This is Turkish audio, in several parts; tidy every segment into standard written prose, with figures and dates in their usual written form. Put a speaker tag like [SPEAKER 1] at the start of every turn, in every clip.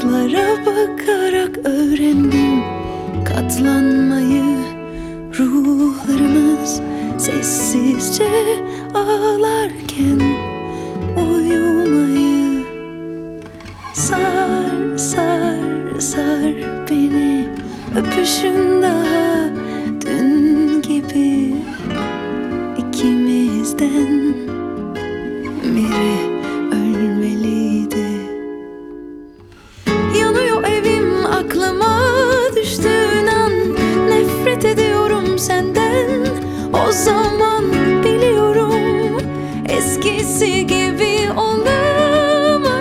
[SPEAKER 1] Yıldızlara bakarak öğrendim katlanmayı. Ruhlarımız sessizce ağlarken uyumayı. Sar, sar, sar beni, öpüşün daha dün gibi. İkimizden biri ölmeliydi. Yanıyor evim, aklıma düştüğün an nefret ediyorum senden. O zaman biliyorum eskisi gibi olamaz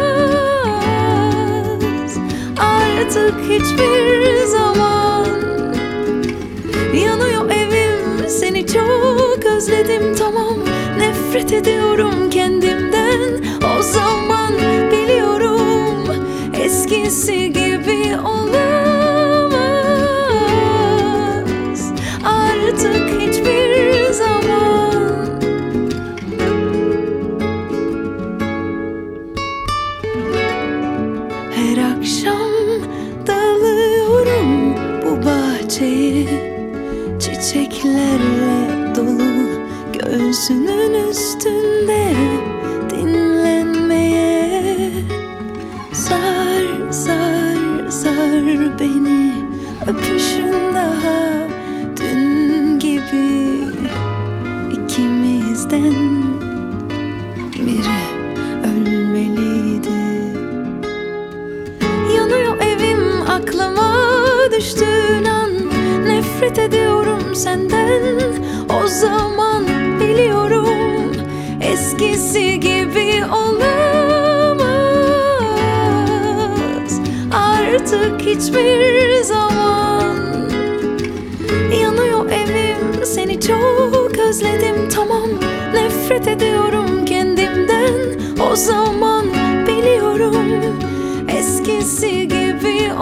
[SPEAKER 1] artık hiçbir zaman. Yanıyor evim, seni çok özledim, tamam. Nefret ediyorum kendimden. O zaman biliyorum eskisi gibi olamaz artık hiçbir zaman. Her akşam dalıyorum bu bahçeye, çiçeklerle dolu göğsünün üstünde dinlenmeye. Sar, sar, sar beni, öpüşün daha dün gibi. İkimizden biri ölmeliydi. Yanıyor evim, aklıma düştüğün an nefret ediyorum senden. O zaman biliyorum eskisi gibi olamaz artık hiçbir zaman. Yanıyor evim, seni çok özledim, tamam. Nefret ediyorum kendimden. O zaman biliyorum eskisi gibi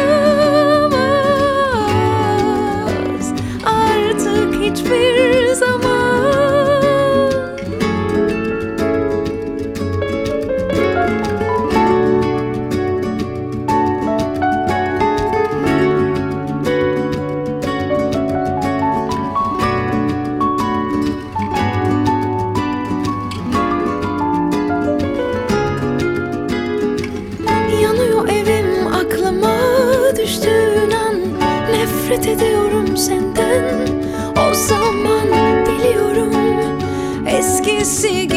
[SPEAKER 1] olamaz artık hiçbir zaman. Yanıyor evim, aklıma düştüğün an nefret ediyorum senden. O zaman biliyorum eskisi